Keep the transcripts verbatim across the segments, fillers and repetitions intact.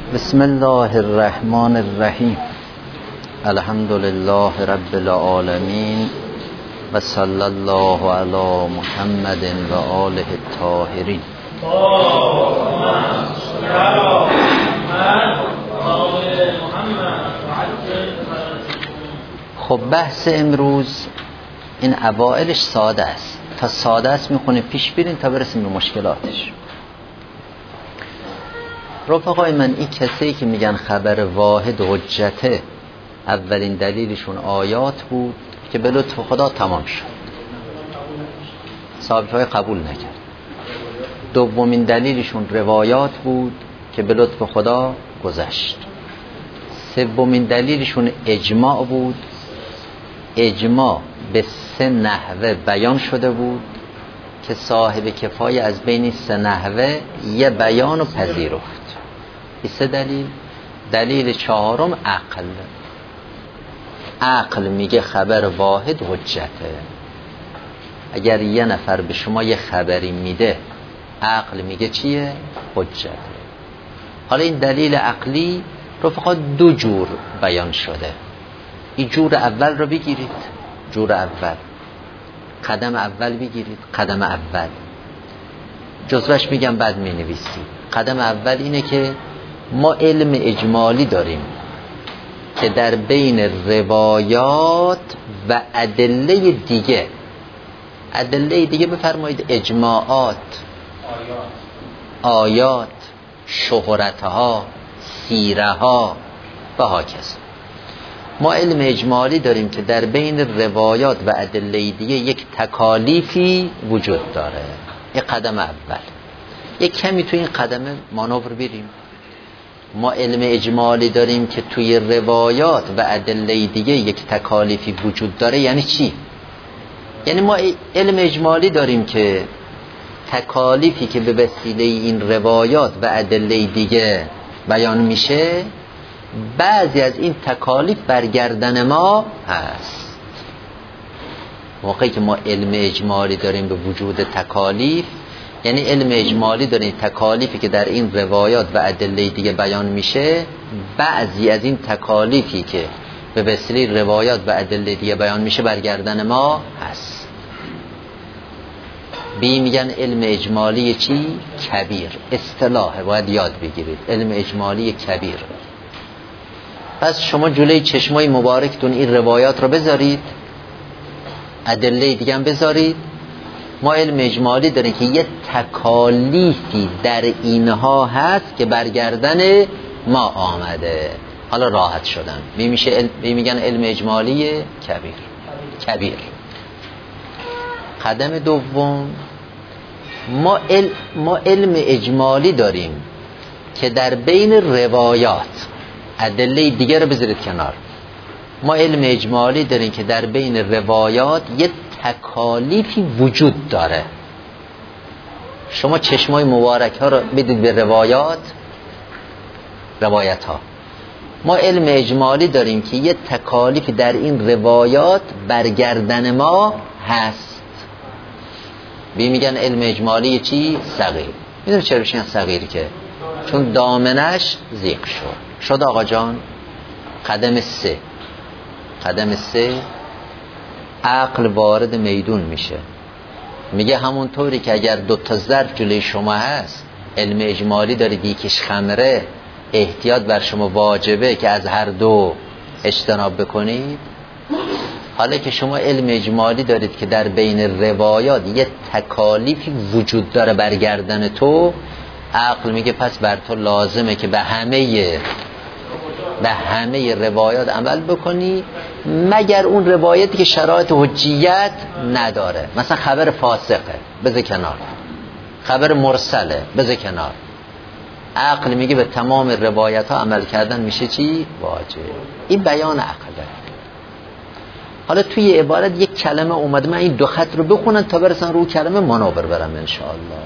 بسم الله الرحمن الرحیم. الحمد لله رب العالمین و صلی الله علی محمد و آله الطاهرین. خب بحث امروز این اوائلش ساده است، تا ساده است میخونیم پیش بریم تا برسیم به مشکلاتش. رفقای من، این کسی که میگن خبر واحد حجته، اولین دلیلشون آیات بود که به لطف خدا تمام شد، صحابه قبول نکرد. دومین دلیلشون روایات بود که به لطف خدا گذشت. سومین دلیلشون اجماع بود، اجماع به سه نحوه بیان شده بود که صاحب کفایه از بین سه نحوه یه بیان و پذیرفت. این سه دلیل. دلیل چهارم عقل. عقل میگه خبر واحد حجته. اگر یه نفر به شما یه خبری میده، عقل میگه چیه؟ حجته. حالا این دلیل عقلی رفقا دو جور بیان شده. این جور اول رو بگیرید، جور اول، قدم اول بگیرید، قدم اول جزوش میگم بعد مینویسید. قدم اول اینه که ما علم اجمالی داریم که در بین روایات و ادله دیگه، ادله دیگه بفرمایید اجماعات، آیات، شهرتها، سیرها و هاکذا، ما علم اجمالی داریم که در بین روایات و ادله دیگه یک تکالیفی وجود داره. یک قدم اول. یک کمی توی این قدم مانور بریم. ما علم اجمالی داریم که توی روایات و ادله دیگه یک تکالیفی وجود داره. یعنی چی؟ یعنی ما علم اجمالی داریم که تکالیفی که به وسیله این روایات و ادله دیگه بیان میشه، بعضی از این تکالیف برگردن ما هست. موقعی که ما علم اجمالی داریم به وجود تکالیف، یعنی علم اجمالی داریم تکالیفی که در این روایات و ادله دیگه بیان میشه، بعضی از این تکالیفی که به وسیله روایات و ادله دیگه بیان میشه برگردن ما هست. بی میگن علم اجمالی چی؟ کبیر. اصطلاحه، باید یاد بگیرید. علم اجمالی کبیر. پس شما جلوی چشمای مبارکتون این روایات رو بذارید، ادله دیگه هم بذارید. ما علم اجمالی داریم که یه تکالیفی در اینها هست که برگردن ما آمده. حالا راحت شدن. می میشه علم، می میگن علم اجمالی کبیر. کبیر. قدم دوم، ما علم, ما علم اجمالی داریم که در بین روایات، ادله دیگه رو بذارید کنار، ما علم اجمالی داریم که در بین روایات یه تکالیفی وجود داره. شما چشمای مبارک ها رو بدید به روایات، روایت ها. ما علم اجمالی داریم که یه تکالیفی در این روایات برگردن ما هست. بی میگن علم اجمالی چی؟ صغیر. میدونی چرا بشین صغیر؟ که چون دامنش زیق شد. شد آقا جان. قدم سه. قدم سه، عقل وارد میدون میشه. میگه همونطوری که اگر دو تا ظرف جلوی شما هست، علم اجمالی دارید یکیش خمره، احتیاط بر شما واجبه که از هر دو اجتناب بکنید. حالا که شما علم اجمالی دارید که در بین روایات یه تکالیفی وجود داره برگردن تو، عقل میگه پس بر تو لازمه که به همه به همه روایات عمل بکنی، مگر اون روایتی که شرایط حجیت نداره. مثلا خبر فاسقه، بذار کنار. خبر مرسله، بذار کنار. عقل میگه به تمام روایت ها عمل کردن میشه چی؟ واجب. این بیان عقله. حالا توی عبارت یک کلمه اومده، من این دو خط رو بخونم تا برسن رو کلمه منابر برم انشاءالله.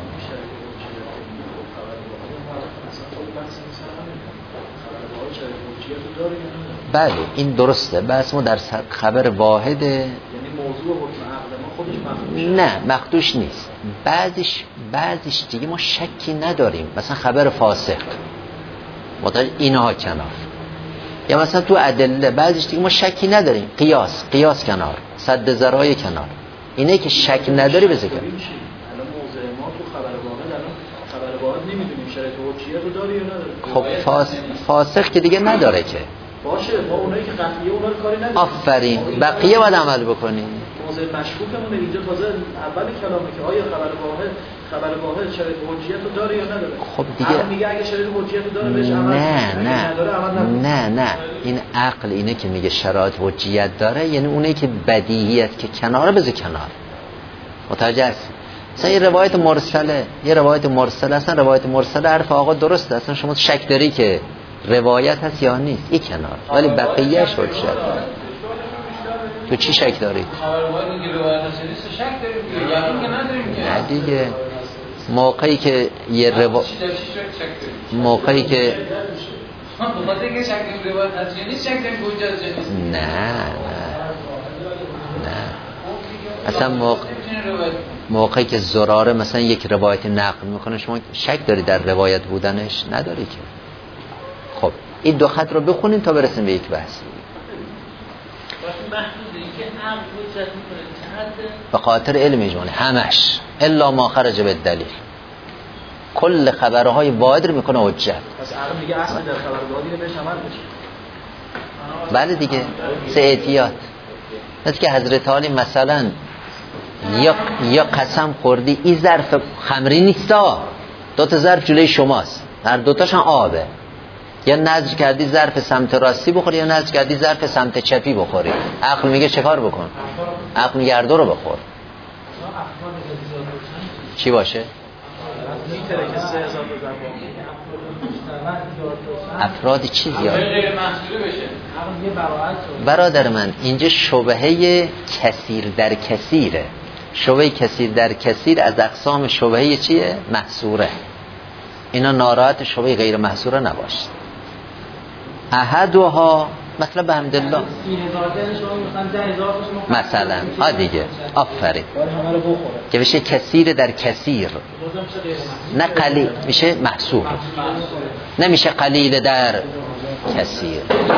بله این درسته. بس ما در خبر واحده، یعنی موضوع حکم عقل ما خودش مخدوش نه مخدوش نیست. بعضیش بعضیش دیگه ما شکی نداریم. مثلا خبر فاسق، متوجه اینها کنار. یا مثلا تو ادله بعضیش دیگه ما شکی نداریم، قیاس قیاس کنار، صد ذرای کنار، اینه که شک نداری بذار. الان موضع ما تو خبر واحد، الان خبر واحد نمیدونیم شرایط حجیت رو داره یا نداره. خب فاس... فاسق که دیگه نداره که. باشه ما اونایی که قطعیه اونا رو کاری نداریم. آفرین، بقیه باید عمل بکنیم. موضع مشکوکمون اینجا تازه اول کلامه که آیا خبر واحد خبر واحد شرایط حجیت رو داره یا نداره. خب دیگه میگه اگه شرایط حجیت رو داره بهش عمل نه نه نداره عمل نکنه. نه نه این عقل اینه که میگه شرایط حجیت داره، یعنی اونه که بدیهیت که کناره بذار کنار. متوجه است؟ مثلا یه روایت مرسله، یه روایت مرسله، اصلا روایت مرسله حرف آقا درسته، اصلا شما شک داری که روایت هست یا نیست، این کنار، ولی بقیه شد شد. تو چی شک داری؟ خبر باید اینکه روایت هست شک داریم یا یقین که نداریم که نه دیگه. موقعی که یه روایت موقعی که بخاطر که شک داریم روایت هست یا نیست، شک داریم که حجت هست. نه نه نه اصلا موقع موقعی که زراره مثلا یک روایت نقل میکنه شما شک داری در روایت بودنش؟ نداری که. خب این دو خط رو بخونیم تا برسیم به یک بحث. به خاطر علم اجمالی همش الا ما خرج به دلیل، کل خبرهای واحد رو میکنه حجت. پس عقل میگه اصل در خبر واحدی بهش عمل بشه. بله دیگه، سه احتیاط. مثل که حضرت علی مثلا یا یا قسم خوردی این ظرف خمری نیستا، دو تا ظرف جلوی شماست، هر دو تاشون آبه، یا نذر کردی ظرف سمت راستی بخوری یا نذر کردی ظرف سمت چپی بخوری. عقل میگه چه کار بکن؟ عقل میگه هر دو رو بخور. چی باشه؟ افراد چی زیاد؟ برادر من اینجا شبهه کثیر در کثیره. شبهه کثیر در کثیر از اقسام شبهه چیه؟ محصوره. اینا ناراحت شبهه غیر محصوره نباشید. احدها مطلب حمدالله مثلا ها دیگه، آفرین، که بشه کثیر در کثیر، نه قلیل، میشه محصور، نمیشه قلیل در کثیر.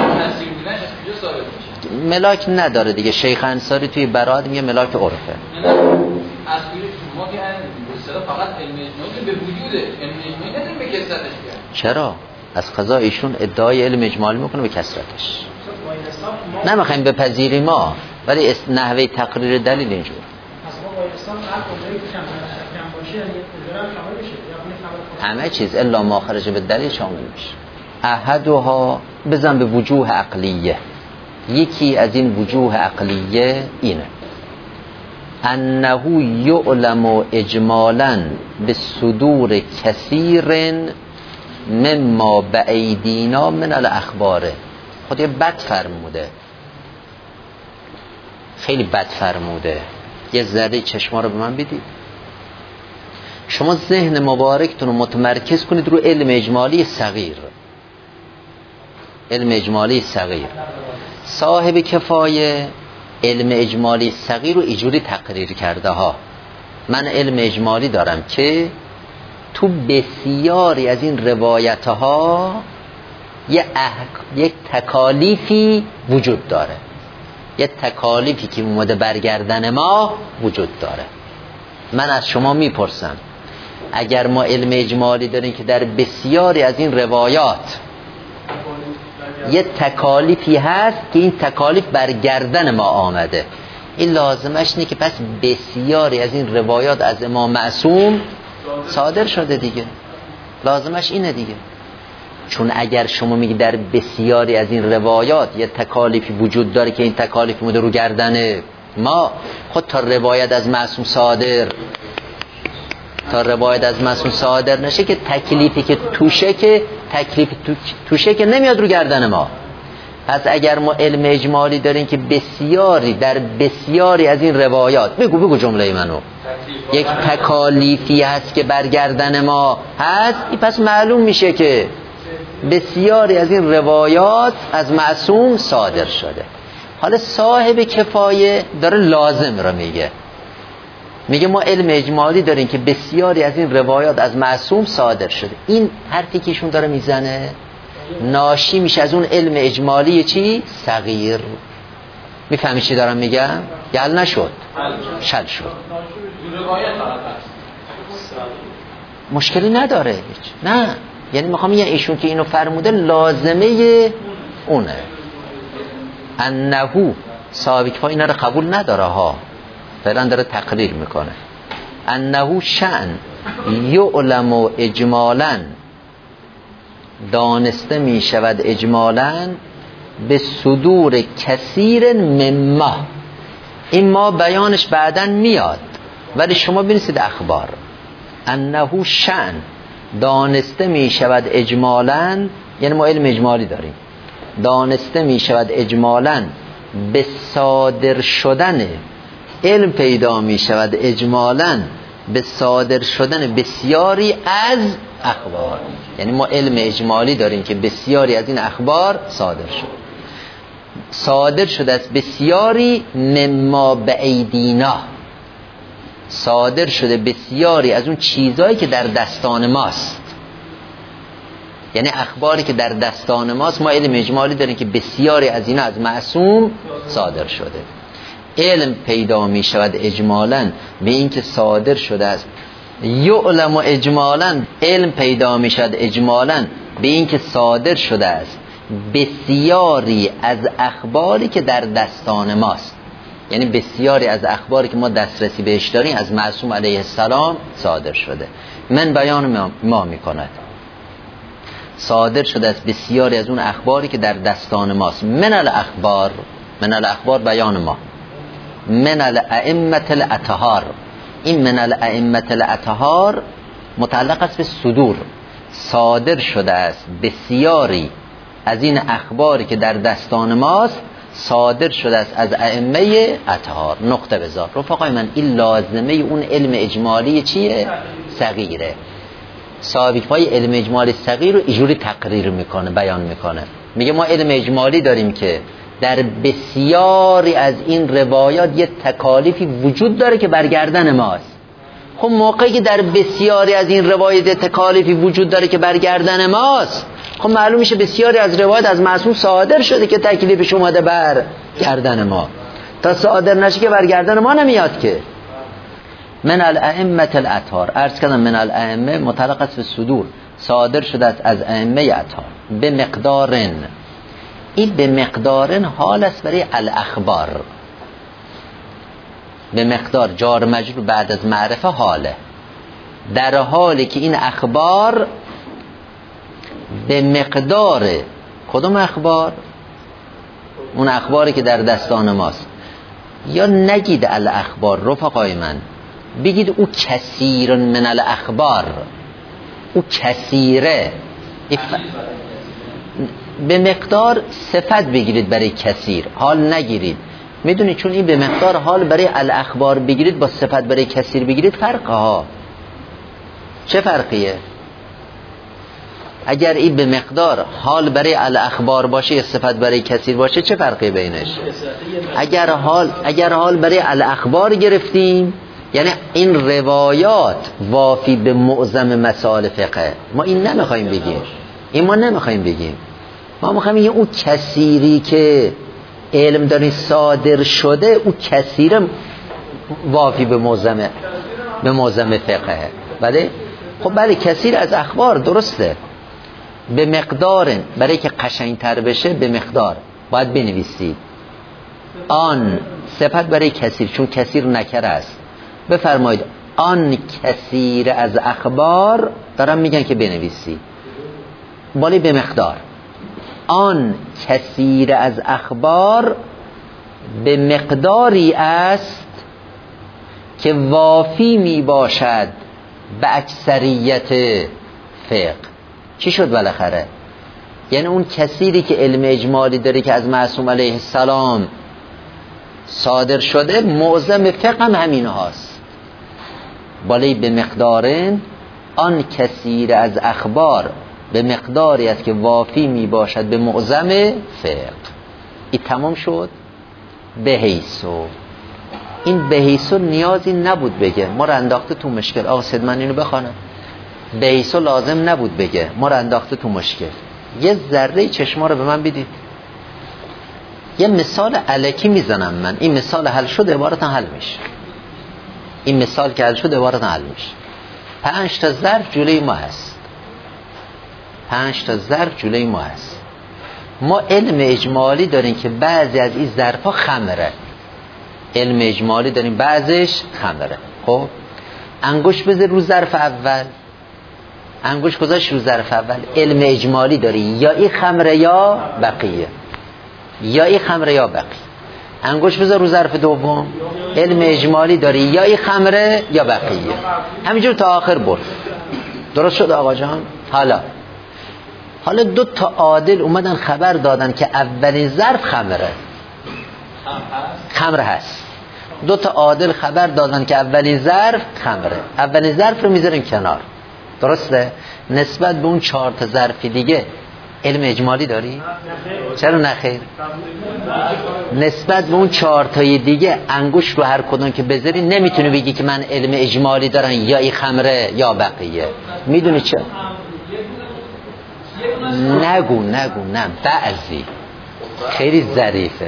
ملاک نداره دیگه. شیخ انصاری توی براد میگه ملاک عرفه. فقط علم اجمالی به وجوده، علم اجمالی نداریم به کثرتش بیاد. چرا؟ از قضا ایشون ادعای علم اجمالی میکنه به کثرتش. نمیخوایم بپذیریم ما، ولی نحوه تقریر دلیل اینجور. همه چیز الا ما خرج به دلیل شامل میشه. احدها بزن به وجوه عقلیه. یکی از این وجوه عقلیه اینه انه یعلم اجمالا به صدور کثیر مما بایدینا من الاخباره. خود یه بد فرموده، خیلی بد فرموده. یه ذره چشما رو به من بدید. شما ذهن مبارکتون رو متمرکز کنید رو علم اجمالی صغیر. علم اجمالی صغیر صاحب کفایه علم اجمالی صغیر رو اینجوری تقریر کرده ها. من علم اجمالی دارم که تو بسیاری از این روایت ها یه احق... یک تکالیفی وجود داره، یه تکالیفی که اومده برگردن ما وجود داره. من از شما میپرسم اگر ما علم اجمالی داریم که در بسیاری از این روایات یه تکالیفی هست که این تکالیف برگردن ما آمده، این لازمش اینه که پس بسیاری از این روایات از امام معصوم صادر شده دیگه. لازمش اینه دیگه. چون اگر شما میگی در بسیاری از این روایات یه تکالیفی وجود داره که این تکالیف اومده رو گردن ما، خود تا روایت از معصوم صادر تا روایت از معصوم صادر نشه که تکلیفی که توشه که تکلیف توشه که نمیاد رو گردن ما. پس اگر ما علم اجمالی داریم که بسیاری در بسیاری از این روایات، بگو بگو جمله منو، یک تکالیفی هست که برگردن ما هست، این پس معلوم میشه که بسیاری از این روایات از معصوم صادر شده. حالا صاحب کفایه داره لازم رو میگه، میگه ما علم اجمالی داریم که بسیاری از این روایات از معصوم صادر شده. این حرفی که ایشون داره میزنه ناشی میشه از اون علم اجمالی چی؟ صغیر. میفهمی چی دارم میگم؟ گل نشد، شل شد، مشکلی نداره هیچ. نه یعنی میخوام یه ایشون که اینو فرموده لازمه اونه. انهو سابق پا اینا رو قبول نداره ها، فعلا داره تقریر میکنه. انهو شأن یعلم اجمالا، دانسته میشود اجمالا، به صدور کثیر مما. این ما بیانش بعدن میاد ولی شما بنویسید اخبار. انهو شأن دانسته میشود اجمالا، یعنی ما علم اجمالی داریم، دانسته میشود اجمالا به صادر شدن، علم پیدا میشود اجمالا به صادر شدن بسیاری از اخبار. یعنی ما علم اجمالی داریم که بسیاری از این اخبار صادر شد، صادر شده است بسیاری مما بعیدینا، صادر شده بسیاری از اون چیزایی که در دستان ماست. یعنی اخباری که در دستان ماست ما علم اجمالی داریم که بسیاری از اینا از معصوم صادر شده. علم پیدا می شود اجمالاً به این که صادر شده است، یعلم اجمالاً علم پیدا می شود اجمالاً به این که صادر شده است بسیاری از اخباری که در دستان ماست. یعنی بسیاری از اخباری که ما دسترسی بهش داریم از معصوم علیه السلام صادر شده. من بیان ما می کند صادر شده است بسیاری از اون اخباری که در دستان ماست. من الاخبار، من الاخبار بیان ما، من الائمه الاطهار. این من الائمه الاطهار متعلق است به صدور، صادر شده است بسیاری از این اخباری که در دستان ماست صادر شده است از ائمه اطهار. نقطه بذار رفقای من، این لازمه اون علم اجمالی چیه؟ صغیره. سابق پای علم اجمالی صغیر رو اینجوری تقریر میکنه، بیان میکنه، میگه ما علم اجمالی داریم که در بسیاری از این روایات یه تکالیفی وجود داره که برگردن ماست. خب موقعی که در بسیاری از این روایات تکالیفی وجود داره که برگردن ماست، خب معلوم میشه بسیاری از روایات از معصوم صادر شده که تکلیفش اومده بر گردن ما. تا صادر نشه که برگردن ما نمیاد که. من الائمه الاطهار، عرض کردم من الائمه متعلق است به صدور، صادر شده است از ائمه اطهار به مقدارن. این به مقدارن حال است برای الاخبار، به مقدار جار مجرور بعد از معرفه حاله، در حالی که این اخبار به مقدار کدوم اخبار؟ اون اخباری که در دستان ماست. یا نگید الاخبار رفقای من، بگید او کثیر من الاخبار، او کثیره. به مقدار صفت بگیرید برای کثیر، حال نگیرید. میدونید چون این به مقدار حال برای الاخبار بگیرید با صفت برای کثیر بگیرید فرقه ها. چه فرقیه؟ اگر این به مقدار حال برای الاخبار باشه یا صفت برای کثیر باشه چه فرقی بینش؟ اگر حال اگر حال برای الاخبار گرفتیم یعنی این روایات وافی به معظم مسائل فقه، ما این نمیخوایم بگیم، این ما نمیخوایم بگیم، ما میخوایم بگیم اون کثیری که علم داری صادر شده او کثیر وافی به معظم به معظم فقه. بله خب بله کثیر از اخبار درسته، به مقدار، برای که قشنگتر بشه به مقدار باید بنویسید آن صفت برای کثیر، چون کثیر نکره است. بفرمایید آن کثیر از اخبار، دارم میگن که بنویسید بالی به مقدار. آن کثیر از اخبار به مقداری است که وافی می باشد به اکثریت فقه. چی شد بالاخره؟ یعنی اون کثیری که علم اجمالی داره که از معصوم علیه السلام صادر شده معظم فقه هم همین هاست. بالی به مقدارن آن کثیر از اخبار به مقداری است که وافی می باشد به معظم فقه. این تمام شد. به حیثو، این به حیثو نیازی نبود بگه، ما رو انداخته تو مشکل. آقا سید من اینو بخوانم. به حیثو لازم نبود بگه، ما رو انداخته تو مشکل. یه ذره چشما رو به من بدید. یه مثال الکی میزنم من، این مثال حل شد عبارتا حل میشه. این مثال که حل شد عبارتا حل میشه. پنج تا ظرف جلوی ما هست، پنج تا ظرف جلوی ما هست. ما علم اجمالی داریم که بعضی از این ظرفا خمره، علم اجمالی داریم بعضش خمره. خب انگوش بذار رو ظرف اول، انگوش گذاشت رو ظرف اول، علم اجمالی داری یا این خمره یا بقیه، یا این خمره یا بقیه. انگوش بذار رو ظرف دوم، علم اجمالی داری یا این خمره یا بقیه. همینجور تا آخر برد. درست شد آقا جان؟ حالا حالا دو تا عادل اومدن خبر دادن که اولین ظرف خمره، خمره هست. دو تا عادل خبر دادن که اولین ظرف خمره. اولین ظرف رو میذاریم کنار، درسته؟ نسبت به اون چهار تا ظرف دیگه علم اجمالی داری؟ چرا نخیر؟ نسبت به اون چهار تای دیگه انگوش رو هر کدوم که بذاری نمیتونی بگی که من علم اجمالی دارم یا این خمره یا بقیه. میدونی چه؟ نگو نگو نه، بعضی خیلی ظریفه.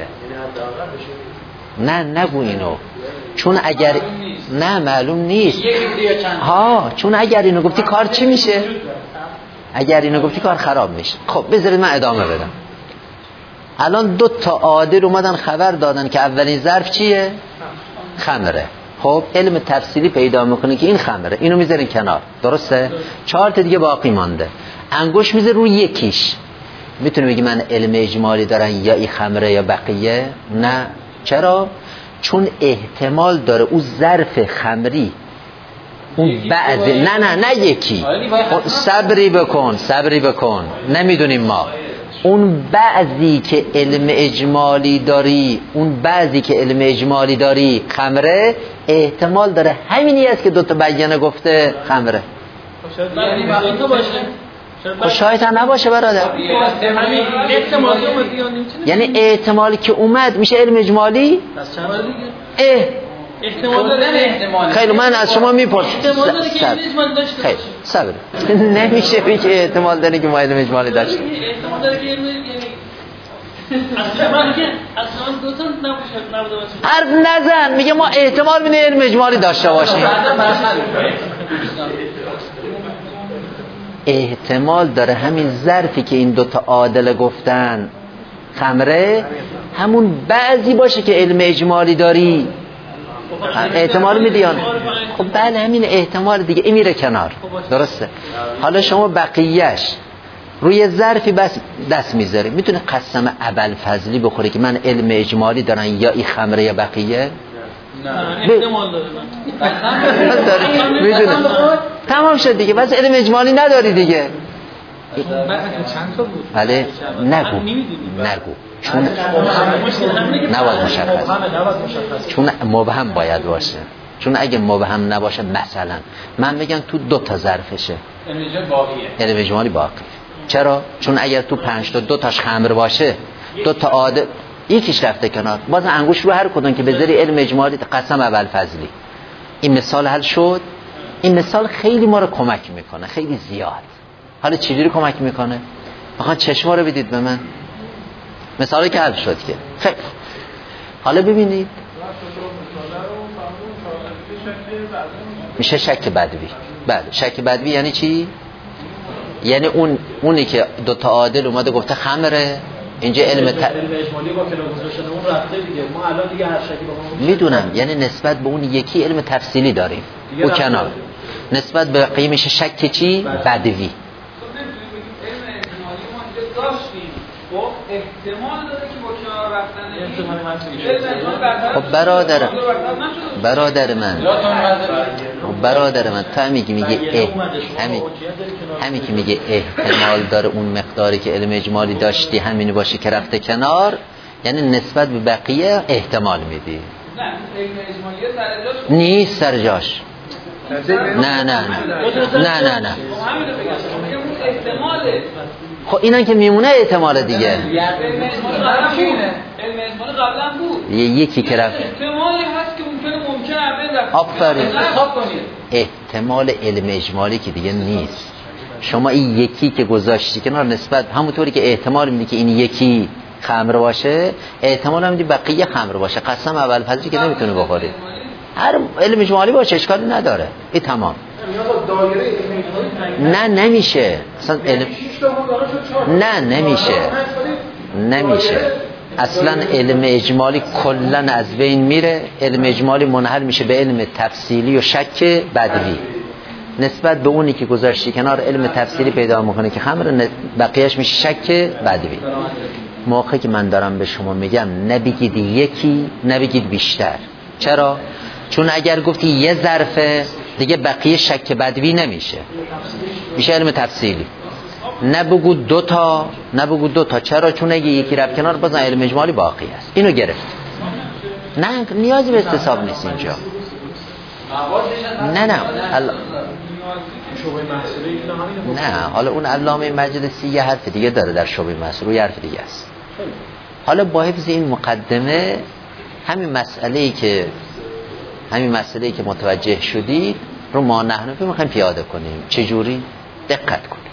نه نگو اینو، چون اگر نه معلوم نیست. ها چون اگر اینو گفتی کار چی میشه؟ اگر اینو گفتی کار خراب میشه. خب بذارید من ادامه بدم. الان دو تا عادل اومدن خبر دادن که اولین ظرف چیه؟ خمره. خب علم تفصیلی پیدا میکنه که این خمره، اینو میذارین کنار، درسته؟ چهار تا دیگه باقی مانده. انگوش میذاره روی یکیش. میتونه بگی من علم اجمالی دارن یا این خمره یا بقیه؟ نه. چرا؟ چون احتمال داره اون ظرف خمری اون بعضی، نه نه نه یکی، صبری بکن صبری بکن نمیدونیم ما، اون بعضی که علم اجمالی داری، اون بعضی که علم اجمالی داری خمره، احتمال داره همینی است که دوتا بیانه گفته خمره. خب شاید هم نباشه برادر. یعنی احتمالی که اومد میشه علم اجمالی؟ اه احتمال داره. خیلی من از شما میپرسم. احتمال داره که علم اجمالی داشته باشه. خیلی صبر. نمیشه بگه احتمال داره که ما علم اجمالی داشته. احتمال داره که علم اصلا من که اصلا دو تا نباشه نبوده باشه. حرف نزن، میگه ما احتمال می‌بینیم علم اجمالی داشته باشیم. احتمال داره همین ظرفی که این دوتا عادل گفتن خمره همون بعضی باشه که علم اجمالی داری. احتمال میدیان. خب بله همین احتمال دیگه، این میره کنار، درسته؟ حالا شما بقیهش روی ظرفی بس دست میذاری، میتونه قسم ابوالفضلی بخوره که من علم اجمالی دارن یا این خمره یا بقیه؟ نه احتمال داره. میدونم تمام شد دیگه، بس علم اجمالی نداری دیگه. چند تا بود؟ بله نگو نگو چون نباید مشخص، چون مبهم باید باشه. چون اگه مبهم نباشه مثلا من میگم تو دو تا ظرفشه علم اجمالی باقی. چرا؟ چون اگر تو پنج تا دو تاش خمر باشه، دو تا عادل یکیش رفته کنار، باز انگوش رو هر کدوم که بذاری علم اجمالی قسم ابوالفضلی. این مثال حل شد. این مثال خیلی ما رو کمک میکنه، خیلی زیاد. حالا چجوری کمک میکنه؟ بخواد چشما رو بدید به من، مثالی که حل شد که خیلی. حالا ببینید میشه شک بدوی. بله شک بدوی یعنی چی؟ یعنی اون اونی که دو تا عادل اومده گفته خمره، اینجا علم ت... علم اجمالی با کلام گذاشتن اون رفته دیگه. ما الان دیگه هر شکی با میدونم، یعنی نسبت به اون یکی علم تفصیلی داریم او کنار، نسبت به بقیه میشه شک چی؟ بدوی. خب احتمال داره که با کنار رفتن خب برادر برادر من خب برادر من تو همی که میگه اه همی همی که میگه احتمال داره اون مقداری که علم اجمالی داشتی همینی باشه که رفته کنار، یعنی نسبت به بقیه احتمال میدی. نه علم اجمالی سر جاش نیست سر جاش. نه نه نه نه نه نه احتماله. خب اینا که میمونه احتمال دیگه. علم اجمالی قبلا بود. یکی که رفت احتمالی هست که ممکنه ممکنه اول رفت. آفرین. حساب کنید. احتمال علم اجمالی که دیگه نیست. شما این یکی که گذاشتی کنار نسبت همونطوری که احتمال میدی که این یکی خمر باشه، احتمال هم میدی بقیه خمر باشه. قسم اول پذیری که نمیتونه بخوری. هر علم اجمالی باشه اشکالی نداره. این تمام. نه نمیشه. اصلا علم نه نمیشه. نمیشه. اصلا علم اجمالی کلن از بین میره. علم اجمالی منحل میشه به علم تفصیلی و شک بدوی. نسبت به اونی که گذاشتی کنار علم تفصیلی پیدا میکنه که خمر، بقیهش میشه شک بدوی. موقعی که من دارم به شما میگم نبگید یکی، نبگید بیشتر. چرا؟ چون اگر گفتی یه ظرفه دیگه بقیه شک بدوی نمیشه، میشه علم تفصیلی. نبگو دو تا، نبگو دو تا. چرا؟ چون اگه یکی رفت کنار بازم علم اجمالی باقی است. اینو گرفت. نه نیازی به استصحاب نیست اینجا. نه نه ال... نه حالا اون علامه مجلسی یه حرف دیگه داره در شبه مسئله، یه حرف دیگه است. حالا با حفظ این مقدمه همین مسئله‌ای که همین مسئله‌ای که متوجه شدید رو ما نحنفی میخوایم پیاده کنیم. چجوری؟ دقت کنید.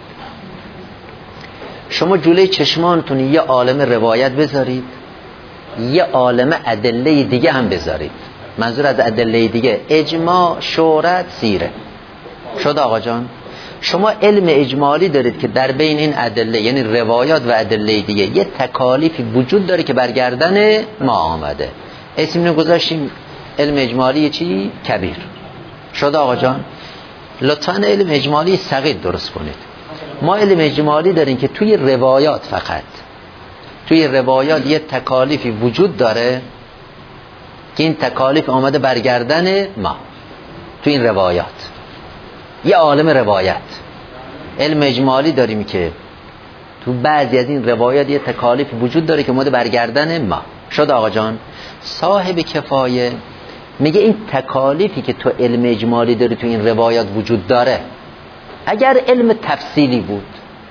شما جلوی چشمانتون یه عالم روایت بذارید، یه عالم ادله دیگه هم بذارید. منظور از ادله دیگه اجماع، شهرت، سیره. شد آقا جان؟ شما علم اجمالی دارید که در بین این ادله، یعنی روایات و ادله دیگه، یه تکالیفی وجود داره که برگردن ما آمده. اسم اینو گذاشتیم علم اجمالی چی؟ کبیر. شد آقا جان؟ لطفاً علم اجمالی صغیر درست کنید. ما علم اجمالی داریم که توی روایات، فقط توی روایات یه تکالیفی وجود داره که این تکالیف آمده برگردن ما توی این روایات. یه عالم روایت علم اجمالی داریم که تو بعضی از این روایات یه تکالیف وجود داره که اومده برگردن ما. شد آقا جان؟ صاحب کفایه میگه این تکالیفی که تو علم اجمالی داری تو این روایات وجود داره، اگر علم تفصیلی بود،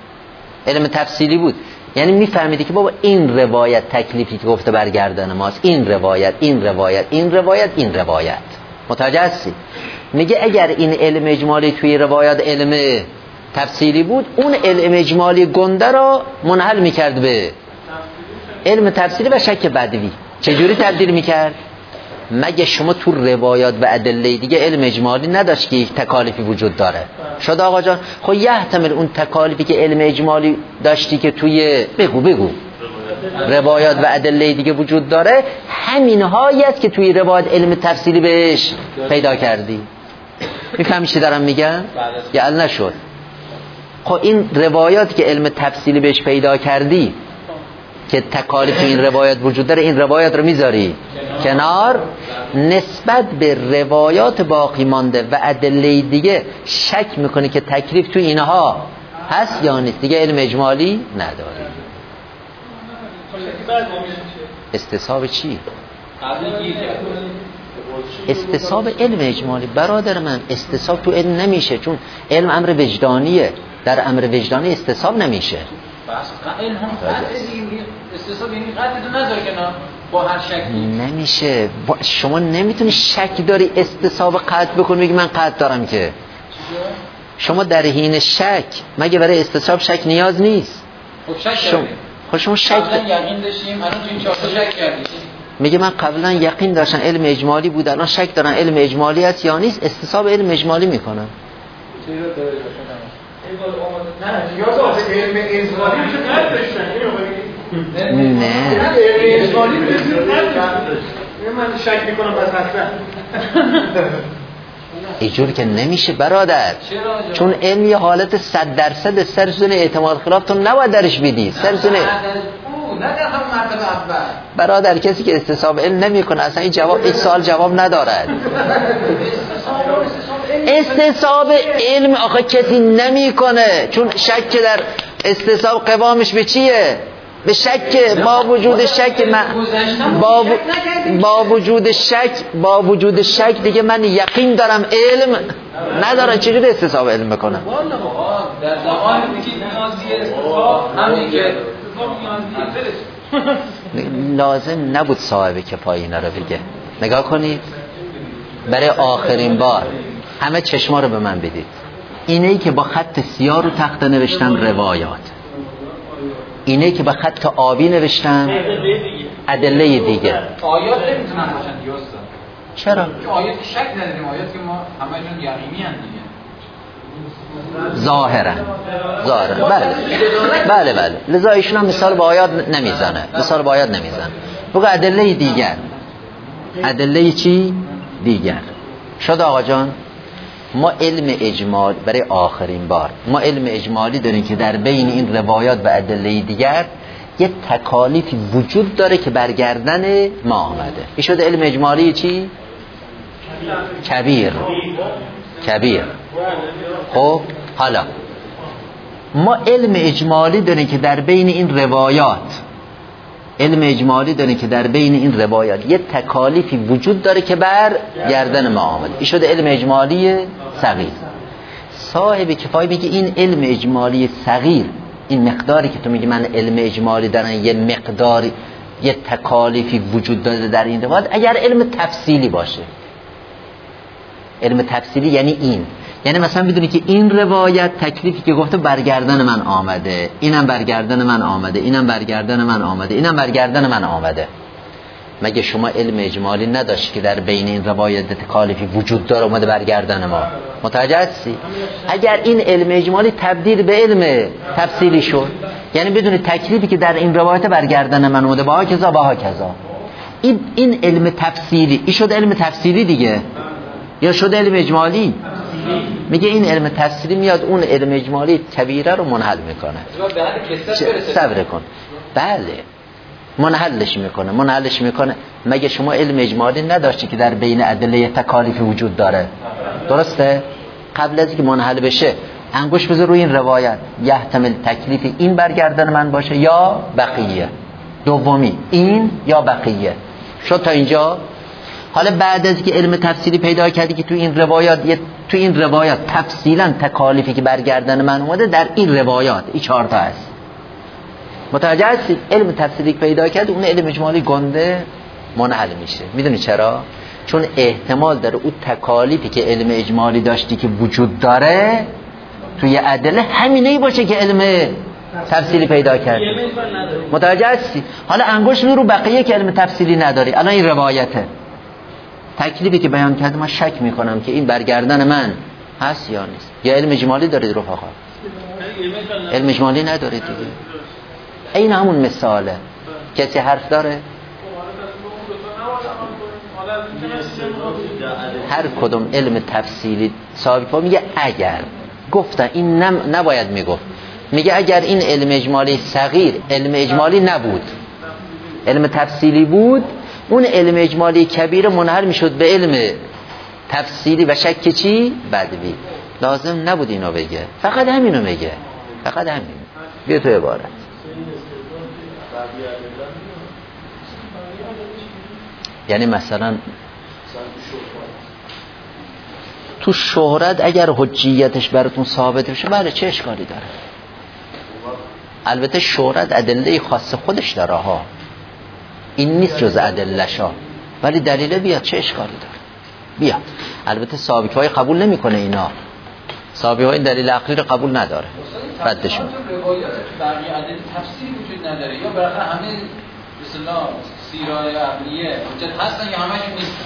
علم تفصیلی بود یعنی میفهمیدی که بابا این روایت تکلیفی که گفته برگردن ماست، این روایت، این روایت، این روایت، این روایت. متوجه هستی؟ میگه اگر این علم اجمالی توی روایات علم تفصیلی بود، اون علم اجمالی گنده را منحل میکرد به علم تفصیلی و شک بدوی. چجوری تبدیل میکرد؟ مگه شما تو روایات و ادله دیگه علم اجمالی نداشت که یک تکالیفی وجود داره؟ شد آقا جان؟ خب یحتمل اون تکالیفی که علم اجمالی داشتی که توی بگو بگو روایات و ادله دیگه وجود داره، همین هایی است که توی روایات علم تفصیلی بهش پیدا کردی. میفهمی چی دارم میگم؟ یا ال نشد؟ خب این روایات که علم تفصیلی بهش پیدا کردی که تکالیف این روایات وجود داره، این روایات رو میذاری کنار، نسبت به روایات باقی مانده و ادله دیگه شک میکنی که تکلیف تو اینها هست یا نیست، دیگه علم اجمالی نداری. استصحاب چی؟ استصحاب علم اجمالی برادر من. استصحاب تو علم نمیشه، چون علم امر وجدانیه. در امر وجدانی استصحاب نمیشه. بس علم هم قطعه استصحاب یعنی قطعه نذاره که نه با هر شکی نمیشه. شما نمیتونی شک داری استصحاب قطع بکنی بگی من قطع دارم که. شما در حین شک مگه برای استصحاب شک نیاز نیست؟ خب شک شما خب شما شک قبلا یقین داشتیم، الان تو این چهار تا شک کردیم. میگه من قبلا یقین داشتم علم اجمالی بود، الان شک دارن علم اجمالی است یا نیست، استصحاب علم اجمالی میکنم. نه من شک میکنم بس اصلا اینجور که نمیشه برادر، چون علم یه حالت صد درصد سرسون اعتماد خلاف تو نباید درش بیدی. سرسون برادر کسی که استصحاب علم نمی کنه اصلا این جواب این سوال جواب ندارد. استصحاب علم آخه کسی نمی کنه، چون شک در استصحاب قوامش به چیه؟ به شک. با وجود شک من با, با وجود شک با وجود شک دیگه من یقین دارم علم ندارم، چجوری استصحاب علم بکنم؟ در زمان میگی نیازی استصحاب همین که لازم نبود صاحب که پایینه رو بگه. نگاه کنید برای آخرین بار همه چشما رو به من بدید. اینه که با خط سیاه رو تخته نوشتن روایات، اینه که با خط آبی نوشتن ادله دیگه. آیات نمیتونن باشن دیگه استاد. چرا؟ آیات که شک نداریم، آیات که ما همشون یقینی ان دیگه. ظاهرا ظاهرا بله بله بله لذا ایشون هم مثال با آیات نمیزنه، مثال با آیات نمیزنه، بگو ادله دیگر. ادله چی؟ دیگر. شد آقا جان. ما علم اجمال برای آخرین بار ما علم اجمالی داریم که در بین این روایات و ادله دیگر یه تکالیفی وجود داره که برگردن ما آمده. این شده علم اجمالی چی؟ کبیر. کبیر. خب حالا ما علم اجمالی داریم که در بین این روایات علم اجمالی داریم که در بین این روایات یه تکالیفی وجود داره که بر گردن ما آمده. این شده علم اجمالی صغیر. صاحب کفایه میگه این علم اجمالی صغیر، این مقداری که تو میگی من علم اجمالی دارم یه مقداری یه تکالیفی وجود داره در این روایات، اگر علم تفصیلی باشه. علم تفصیلی یعنی این، یعنی مثلا بدونی که این روایت تکلیفی که گفته برگردن من آمده، اینم برگردن من آمده، اینم برگردن من آمده، اینم برگردن من آمده. مگه شما علم اجمالی نداشت که در بین این روایت تکالیفی وجود داره اومده برگردن ما؟ متوجه هستی؟ اگر این علم اجمالی تبدیل به علم تفصیلی شد، یعنی بدون تکلیفی که در این روایت برگردن من اومده، با ها کذا با ها کذا، این این علم تفصیلی، این شد علم تفصیلی دیگه یا شد علم اجمالی؟ میگه این علم تفصیلی میاد اون علم اجمالی کبیره رو منحل میکنه. صبر کن. بله منحلش میکنه منحلش میکنه مگه شما علم اجمالی نداشتی که در بین ادله تکالیف وجود داره؟ درسته؟ قبل از اینکه منحل بشه انگوش بذار روی این روایت، یحتمل تکلیف این برگردن من باشه یا بقیه، دومی این یا بقیه. شد تا اینجا؟ حالا بعد از که علم تفصیلی پیدا کردی که تو این روایات تو این روایات تفصیلا تکالیفی که برگردن من اومده در این روایات این چهار تا است. متوجه هستی؟ علم تفصیلی پیدا کرد اون علم اجمالی گنده منحل میشه. میدونی چرا؟ چون احتمال داره اون تکالیفی که علم اجمالی داشتی که وجود داره توی ادله همینه باشه که علم تفصیلی پیدا کردی. متوجه هستی؟ حالا انگوش رو بقیه که علم تفصیلی نداری. الان این روایته تکلیفی که بیان کرده من شک میکنم که این برگردن من هست یا نیست. یا علم اجمالی دارید رفقا؟ علم اجمالی ندارید دیگه. این همون مثاله. کسی حرف داره؟ هر کدوم علم تفصیلی صاحب میگه اگر گفتن این نم نباید میگفت، میگه اگر این علم اجمالی صغیر علم اجمالی نبود، علم تفصیلی بود، اون علم اجمالی کبیر منحل میشد به علم تفصیلی و شک چی؟ بدوی. لازم نبود اینو بگه، فقط همینو میگه، فقط همین. بیا تو عبارت. یعنی مثلا تو شهرت اگر حجیتش براتون ثابت بشه بله چه اشکالی داره؟ البته شهرت ادله خاص خودش داره ها، این نیست جز ادلش ها، ولی دلیل بیاد چه اشکالی داره؟ بیاد. البته سابقه های قبول نمیکنه اینا، سابقه های دلیل عقلی رو قبول نداره، ردش میکنه. روایات بقیه ادله تفسیری وجود نداره یا بالاخره همه مثلا سیرای عقلیه حجت هستن یا همشون نیستن؟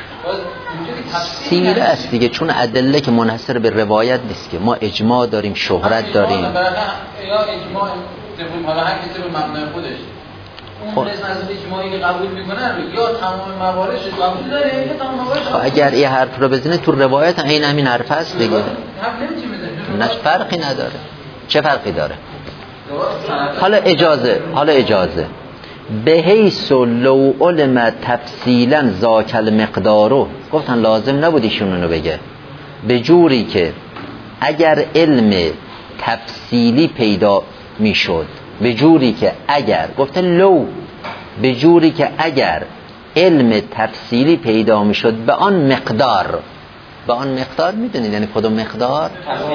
سیره است دیگه، چون ادله که منحصر به روایت نیست که ما اجماع داریم، شهرت داریم. یا اجماع طبق حالا هر کسی به مبنای خودش اون رسم از اجماعی که قبول میکنه یا تمام مواردش قبول داره یا تمام مواردش. اگر این حرف رو بزنه تو روایت عین همین حرف هست دیگه، نه فرقی نداره. چه فرقی داره؟ حالا اجازه حالا اجازه به حیث لو علم تفصیلا ذاک المقدارو، گفتن لازم نبود ایشون اونو بگه، به جوری که اگر علم تفصیلی پیدا میشد، به جوری که اگر گفته لو به جوری که اگر علم تفصیلی پیدا میشد به آن مقدار، به آن مقدار میدونید یعنی کدوم مقدار؟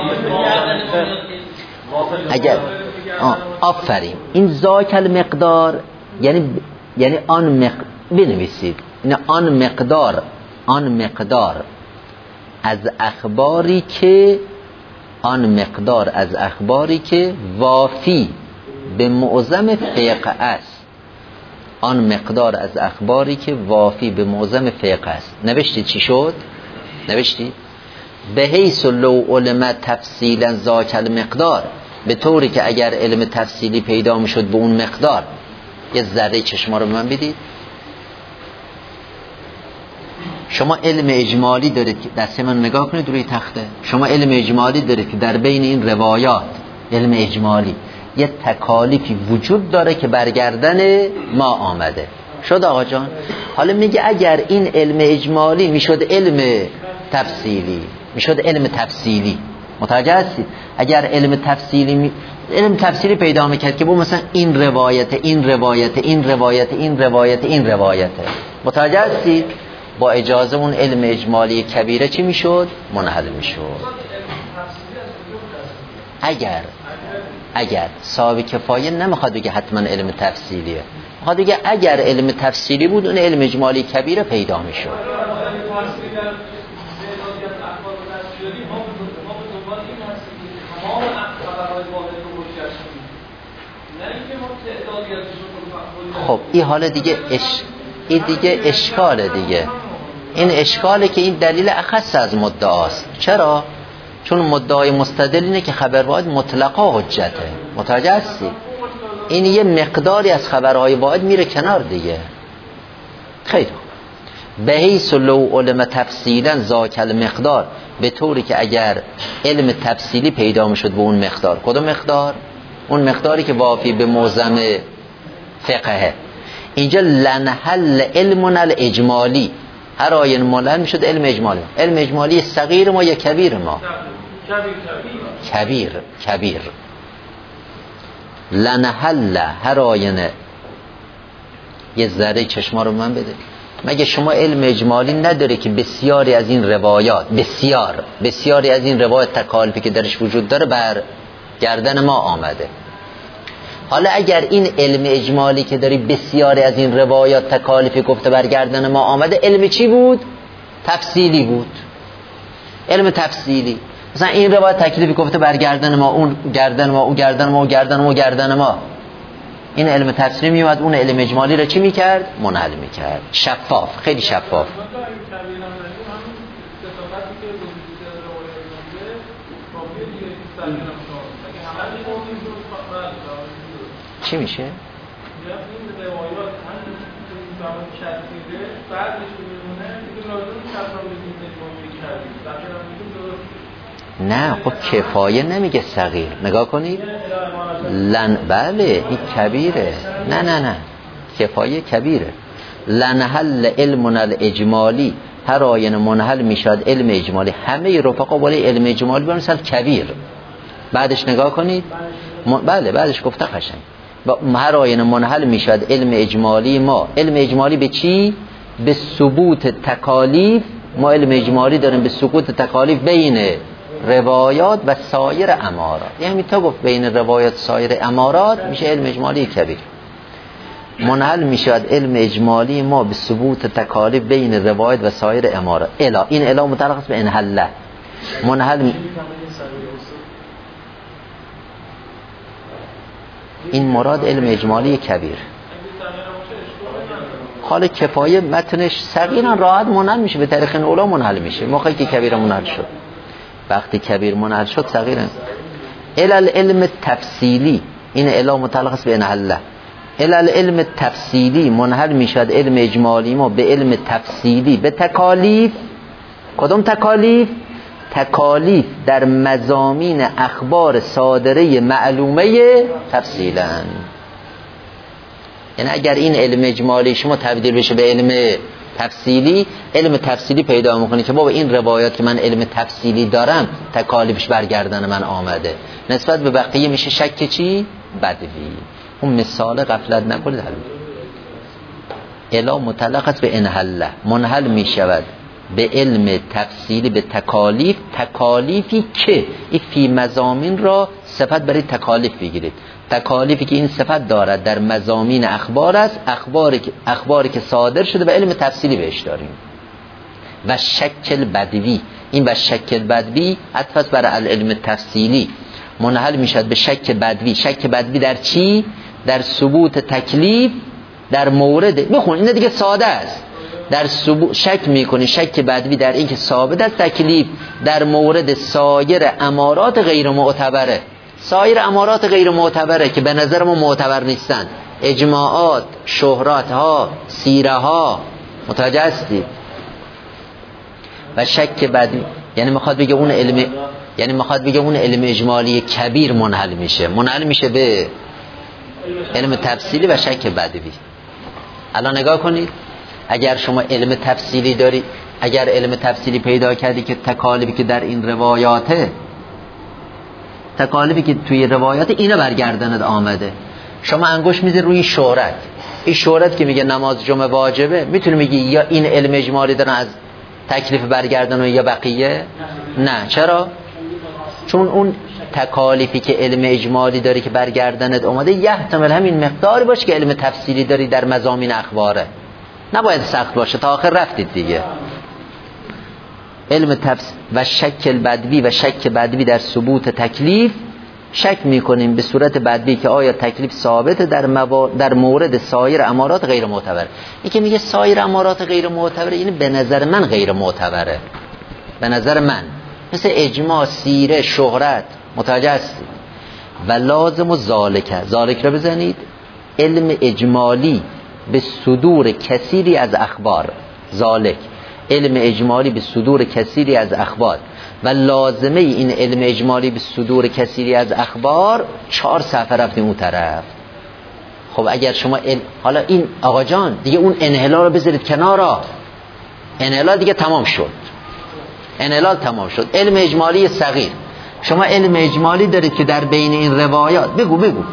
اگر آفرین این ذاک المقدار یعنی یعنی آن مق... بنویسید این آن مقدار، آن مقدار از اخباری که آن مقدار از اخباری که وافی به معظم فقه است. آن مقدار از اخباری که وافی به معظم فقه است. نوشتی چی شد؟ نوشتی به حیث لو علم تفصیلا ذاک المقدار، به طوری که اگر علم تفصیلی پیدا می شد به اون مقدار. یه ذره چشما رو به من بدید. شما علم اجمالی دارید که دست من نگاه کنید روی تخته. شما علم اجمالی دارید که در بین این روایات، علم اجمالی، یه تکالیفی وجود داره که برگردن ما آمده. شد آقا جان؟ حالا میگه اگر این علم اجمالی میشد علم تفصیلی، میشد علم تفصیلی. متوجه هستید؟ اگر علم تفصیلی می... علم تفصیلی پیدا میکرد که بو مثلا این روایت، این روایت، این روایت، این روایت، این روایت. متوجه هستید؟ با اجازه اون علم اجمالی کبیره چی میشد؟ منحل میشد. اگر اگر صاحب کفایه نمیخواد بگه حتما علم تفصیلیه، میخواد بگه اگر علم تفصیلی بود اون علم اجمالی کبیره پیدا میشد. خب این حالا دیگه اش... این دیگه اشکاله دیگه. این اشکاله که این دلیل اخص از مدعاست. چرا؟ چون مدعای مستدل اینه که خبر واحد مطلقا حجته. متوجه هستی؟ این یه مقداری از خبرهای واحد میره کنار دیگه. خیلی به حیث لو علم تفصیلا ذاک المقدار، به طوری که اگر علم تفصیلی پیدا میشد به اون مقدار. کدوم مقدار؟ اون مقداری که وافی به موزم فقهه. اینجا لنحل علمنا الاجمالی، هر آین مولن میشد علم اجمالی. علم اجمالی صغیر ما یا کبیر ما؟ کبیر. کبیر لنحل هر آینه. یه ذره چشما رو من بده. مگه شما علم اجمالی نداره که بسیاری از این روایات، بسیار بسیاری از این روایات تکالیفی که درش وجود داره بر گردن ما آمده. حالا اگر این علم اجمالی که داری بسیاری از این روایات تکالیفی گفته بر گردن ما آمده، علم چی بود؟ تفصیلی بود. علم تفصیلی. مثلا این روایت تکلیفی گفته بر گردن ما، اون گردن ما، اون گردن ما، اون گردن ما، اون گردن ما. این علم تفصیلی میومد اون علم اجمالی رو چی میکرد؟ منحل میکرد. شفاف، خیلی شفاف. چی میشه؟ نه خب کفایه نمیگه صغیر. نگاه کنید لن بله این کبیره. نه نه نه کفایه کبیره. لنحل علمنا الاجمالی، هر آینه منحل میشد علم اجمالی. همه رفقا بالای علم اجمالی برسن کبیر. بعدش نگاه کنید م... بله بعدش گفته قشنگ هر آینه منحل میشد علم اجمالی ما. علم اجمالی به چی؟ به ثبوت تکالیف. ما علم اجمالی داریم به ثبوت تکالیف بین روایات و سایر امارات. یعنی تا گفت بین روایات سایر امارات میشه علم اجمالی کبیر. منحل میشد علم اجمالی ما به ثبوت تکالیف بین روایات و سایر امارات. الا این الا متعلق است به انحله. منحل می... این مراد علم اجمالی کبیر. حال کفایه متنش صغیرا راحت منحل میشه، به طریق اولا منحل میشه. موقعی که کبیر منحل شد، وقتی کبیر منحل شد صغیرا. علل علم تفصیلی، این الا متعلق است به انحله. علل علم تفصیلی منحل میشد علم اجمالی ما به علم تفصیلی به تکالیف. کدوم تکالیف؟ تکالیف در مضامین اخبار صادره معلومه تفصیلا. یعنی اگر این علم اجمالی شما تبدیل بشه به علم تفصیلی، علم تفصیلی پیدا میکنه که بابا این روایات که من علم تفصیلی دارم تکالیفش برگردن من آمده. نسبت به بقیه میشه شک چی؟ بدوی. اون مثال غفلت نکنید. الا متعلق است به انحله، منحل میشود به علم تفصیلی به تکالیف. تکالیفی که این فی مضامین را صفت برای تکالیف بگیرید. تکالیفی که این صفت دارد در مضامین اخبار است، اخباری که اخباری که صادر شده و علم تفصیلی بهش داریم. و شکل بدوی، این و شک بدوی عطف بر العلم تفصیلی منحل میشد به شک بدوی. شک بدوی در چی؟ در ثبوت تکلیف در مورد، بخون این دیگه ساده است، در ثبوت شک میکنی، شک بدوی در این که ثابت است تکلیف در مورد سایر امارات غیر معتبره. سایر امارات غیر معتبره که به نظر ما معتبر نیستند، اجماعات، شهرات ها، سیره ها، متوجه هستید؟ و شک بدوی یعنی میخواد بگه اون علم، یعنی میخواد بگه اون علم اجمالی کبیر منحل میشه، منحل میشه به علم تفصیلی و شک بدوی. الان نگاه کنید، اگر شما علم تفصیلی داری، اگر علم تفصیلی پیدا کردی که تکالیفی که در این روایاته، تکالیفی که توی روایات اینا برگردند آمده، شما انگوش میذاری روی شهرت، این شهرت که میگه نماز جمعه واجبه، میتونی میگی یا این علم اجمالی دارن از تکلیف برگردن یا بقیه؟ نه. چرا؟ چون اون تکالیفی که علم اجمالی داری که برگردند اومده یحتمل همین مقداری باشه که علم تفصیلی داری در مضامین اخباره، نباید سخت باشه. تا آخر رفتید دیگه. علم تفصیل و شک بدوی و شک بدوی در ثبوت تکلیف، شک میکنیم به صورت بدوی که آیا تکلیف ثابت در, مو... در مورد سایر امارات غیر معتبر. این که میگه سایر امارات غیر معتبره یعنی به نظر من غیر معتبره، به نظر من، مثل اجماع، سیره، شهرت، متوجه هستید؟ و لازم و ذالک، ذالک رو بزنید، علم اجمالی به صدور کثیری از اخبار، ذالک علم اجمالی به صدور کثیری از اخبار. و لازمه این علم اجمالی به صدور کثیری از اخبار چهار صفحه رفتیم اون طرف. خب اگر شما ال... حالا این آقا جان دیگه اون انحلال رو بذارید کنارا، انحلال دیگه تمام شد، انحلال تمام شد. علم اجمالی صغیر، شما علم اجمالی دارید که در بین این روایات، بگو بگو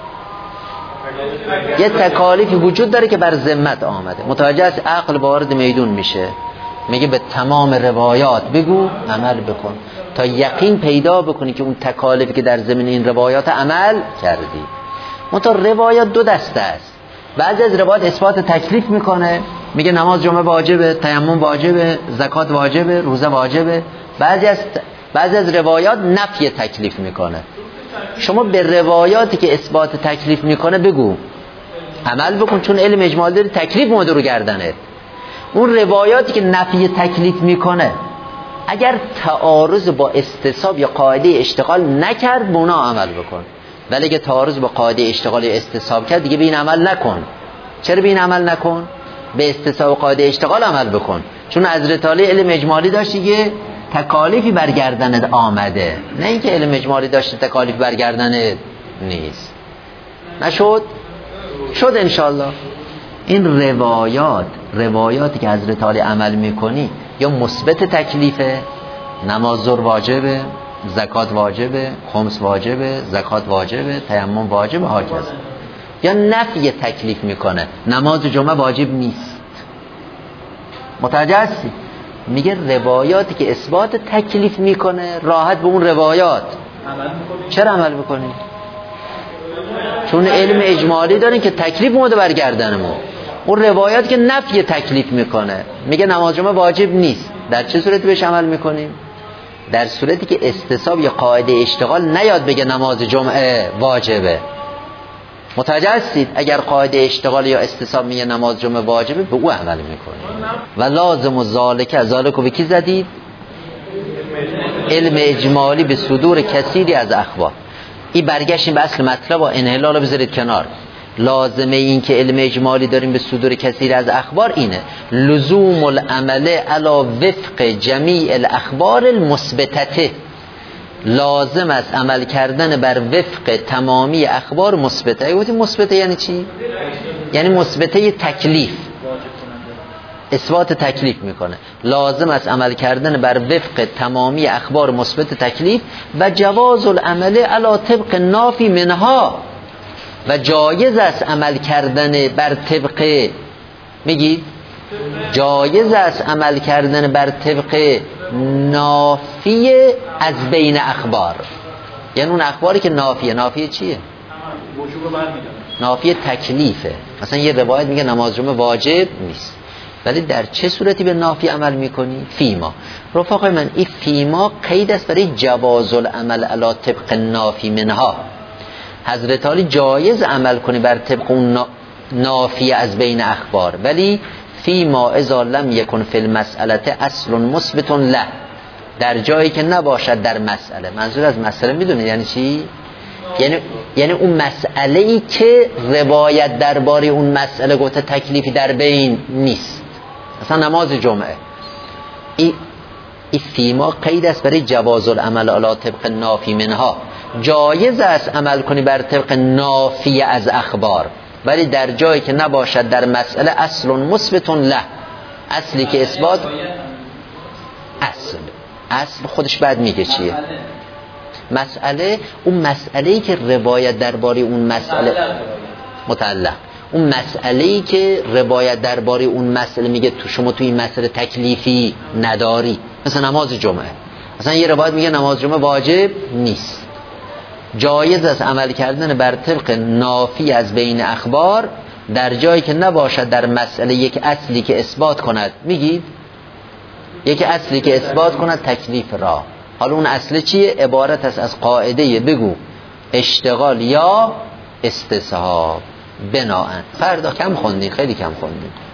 یه تکالیفی وجود داره که بر ذمت آمده، متوجه است؟ عقل وارد میدون میشه، میگه به تمام روایات بگو عمل بکن تا یقین پیدا بکنی که اون تکالیفی که در ضمن این روایات عمل کردی. منتها روایات دو دسته است، بعضی از روایات اثبات تکلیف میکنه، میگه نماز جمعه واجبه، تیمم واجبه، زکات واجبه، روزه واجبه. بعضی از بعضی از روایات نفی تکلیف میکنه. شما به روایاتی که اثبات تکلیف میکنه بگو عمل بکن، چون علم اجمالی داری تکلیف اومده رو گردنت. اون روایاتی که نفی تکلیف میکنه اگر تعارض با استصحاب یا قاعده اشتغال نکرد به اونا عمل بکن، ولی اگه تعارض با قاعده اشتغال یا استصحاب کرد دیگه به این عمل نکن. چرا به این عمل نکن؟ به استصحاب و قاعده اشتغال عمل بکن، چون از رتاله علم اجمالی داشتی که تکالیفی برگردنت آمده، نه اینکه علم اجمالی داشته تکالیف برگردنت نیست. نشد؟ شد انشالله. این روایات، روایاتی که حضرت علی عمل میکنی یا مثبت تکلیفه، نماز ظهر واجبه، زکات واجبه، خمس واجبه، زکات واجبه، تیمم واجبه، هاکذا، یا نفی تکلیف میکنه، نماز جمعه واجب نیست. متوجه هستی؟ میگه روایاتی که اثبات تکلیف میکنه راحت به اون روایات عمل میکنی. چرا عمل میکنی؟ چون علم اجمالی دارین که تکلیف اومده برگردنمون. اون روایات که نفی تکلیف میکنه، میگه نماز جمعه واجب نیست، در چه صورتی بهش عمل میکنیم؟ در صورتی که استصحاب یا قاعده اشتغال نیاد بگه نماز جمعه واجبه. متوجه هستید؟ اگر قاعده اشتغال یا استصحاب میگه نماز جمعه واجبه به او عمل میکنیم. و لازم و ذالک، ذالک رو به کی زدید؟ علم اجمالی به صدور کثیری از اخبار. این برگشتیم به اصل مطلب و انحلال رو بذارید کنار. لازمه این که علم اجمالی داریم به صدور کثیر از اخبار اینه لزوم العمل علی وفق جمیع الاخبار المثبته، لازم است عمل کردن بر وفق تمامی اخبار مثبته. گفتیم مثبته یعنی چی؟ یعنی مثبته تکلیف، اثبات تکلیف میکنه. لازم است عمل کردن بر وفق تمامی اخبار مثبت تکلیف و جواز العمل علی طبق نافی منها، و جایز است عمل کردن بر طبق، میگید جایز است عمل کردن بر طبق نافی از بین اخبار. یعنی اون اخباری که نافیه. نافیه چیه؟ نافیه تکلیفه. مثلا یه روایت میگه نماز جمعه واجب نیست، ولی در چه صورتی به نافی عمل میکنی؟ فیما. رفقای من این فیما قید است برای جواز العمل علی طبق نافی منها. حضرت علی جایز عمل کنی بر طبق اون نافی از بین اخبار، ولی فیما اذا لم یکن فی المسئله اصل مثبت له، در جایی که نباشد در مسئله. منظور از مسئله میدونه یعنی چی؟ یعنی یعنی اون مسئله ای که روایت درباره اون مسئله گفته تکلیفی در بین نیست. مثلا نماز جمعه، این ای فیما قید است برای جواز العمل علی طبق نافی منها. جایز است عمل کنی بر طبق نافی از اخبار، ولی در جایی که نباشد در مسئله اصل مثبت له، اصلی که اثبات اصل اصل خودش بعد میگه چیه مسئله. اون مسئله‌ای که روایت درباره اون مسئله متعلق، اون مسئله‌ای که روایت درباره اون مسئله میگه تو شما تو این مسئله تکلیفی نداری. مثلا نماز جمعه، مثلا یه روایت میگه نماز جمعه واجب نیست، جایز است عمل کردن بر طبق نافی از بین اخبار در جایی که نباشد در مسئله یک اصلی که اثبات کند. میگید یک اصلی که اثبات کند تکلیف را. حالا اون اصل چیه؟ عبارت است از قاعده بگو اشتغال یا استصحاب بناءً. فردا کم خوندین، خیلی کم خوندین.